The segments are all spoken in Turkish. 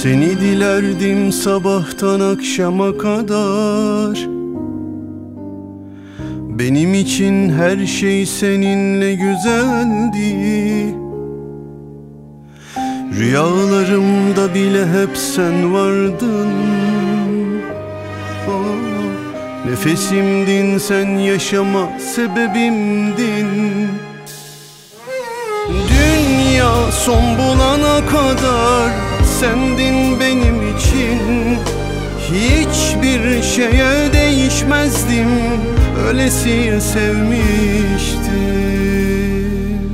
Seni dilerdim sabahtan akşama kadar. Benim için her şey seninle güzeldi. Rüyalarımda bile hep sen vardın. Nefesimdin sen, yaşama sebebimdin. Dünya son bulana kadar sendin benim için. Hiçbir şeye değişmezdim, öylesiye sevmiştim.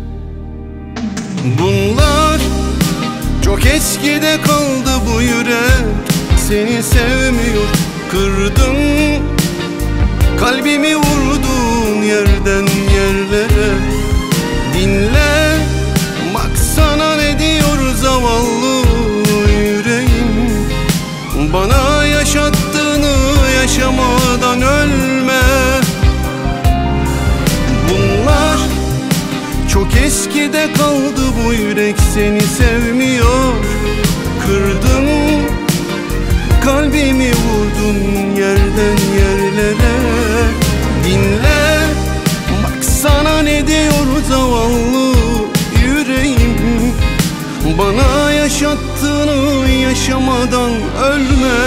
Bunlar çok eskide kaldı, bu yürek seni sevmiyor. Kırdın kalbimi, vurdun yerden yerlere. Dinle, baksana ne diyor zavallı yüreğim. Bana yaşattığını yaşamadan ölme. Bunlar çok eskide kaldı, bu yürek seni sevmiyor. Kırdın kalbimi, vurdun yerden yerlere. Dinle, baksana ne diyor zavallı yüreğim. Bana yaşattığını yaşamadan ölme.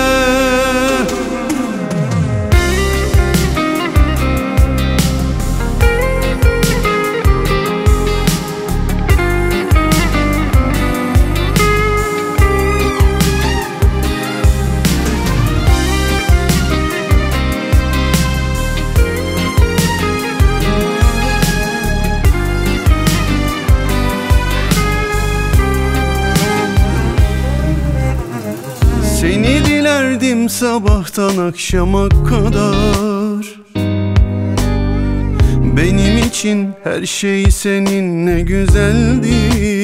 Seni dilerdim sabahtan akşama kadar. Benim için her şey seninle güzeldi.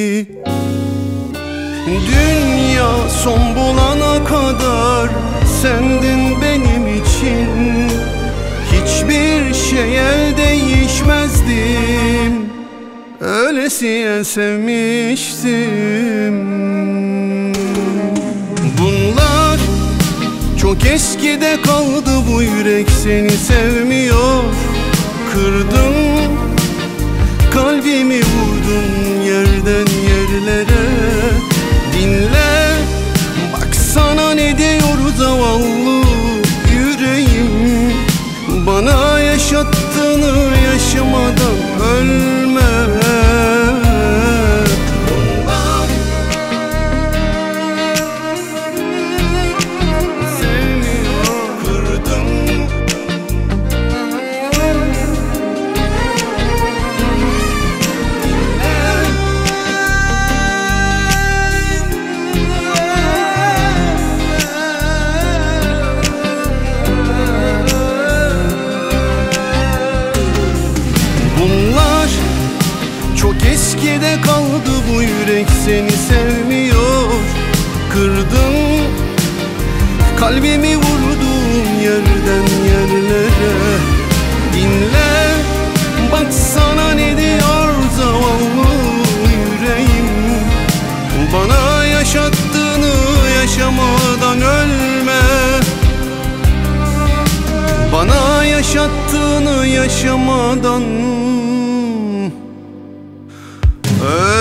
Dünya son bulana kadar sendin benim için. Hiçbir şeye değişmezdim, öylesiye sevmiştim. Bunlar çok eskide kaldı, bu yürek seni sevmiyor. Kırdın kalbimi, vurdun yerden yerlere. Dinle, baksana ne diyor zavallı yüreğim. Bana yaşattığını yaşamadan ölme. Bunlar çok eskide kaldı, bu yürek seni sevmiyor. Kırdın kalbimi, vurdun yerden yerlere. Dinle, baksana ne diyor zavallı yüreğim. Bana yaşattığını yaşamadan ölme. Bana yaşattığını yaşamadan